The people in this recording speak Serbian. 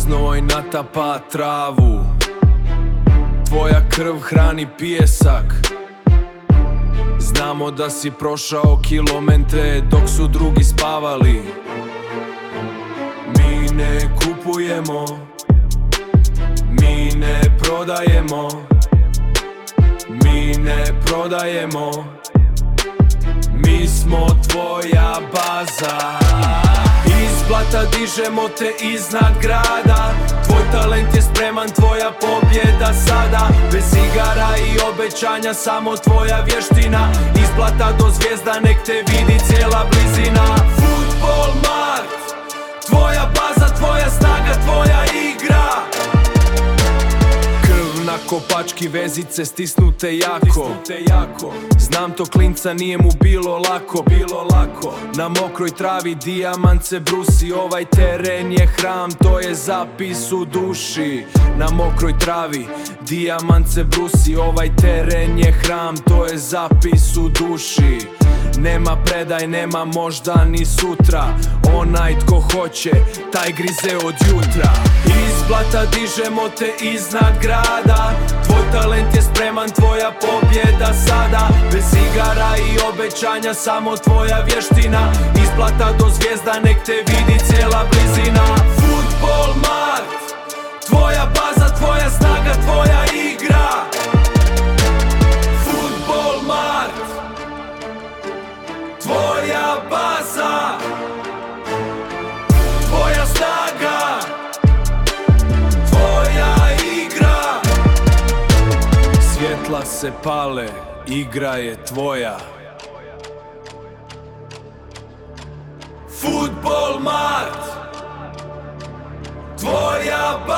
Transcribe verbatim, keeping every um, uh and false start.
Znoj natapa travu, tvoja krv hrani pijesak. Znamo da si prošao kilometre dok su drugi spavali. Mi ne kupujemo, mi ne prodajemo, mi ne prodajemo, mi smo tvoja baza. Iz blata dižemo te iznad grada, tvoj talent je spreman, tvoja pobjeda sada. Bez igara i obećanja, samo tvoja vještina. Iz blata do zvijezda, nek te vidi cijela blizina. Fudbal Mart, tvoja baza, tvoja snaga, tvoja igra. Krv na kopački, vezice stisnute jako. Znam to klinca, nije mu bilo lako, bilo lako. Na mokroj travi dijamant se brusi, ovaj teren je hram, to je zapis u duši. Na mokroj travi dijamant se brusi, ovaj teren je hram, to je zapis u duši. Nema predaj, nema možda ni sutra, onaj tko hoće, taj grize od jutra. Iz blata dižemo te iznad grada, tvoj talent je spreman, tvoja pobjeda sada. Bez igara i obećanja, samo tvoja vještina. Iz blata do zvijezda, nek te vidi cijela blizina. Fudbal Mart, tvoja baza, tvoja snaga, tvoja igra. Fudbal Mart, tvoja baza, tvoja snaga, tvoja igra. Svjetla se pale, igra je tvoja. Fudbal Mart, tvoja baza.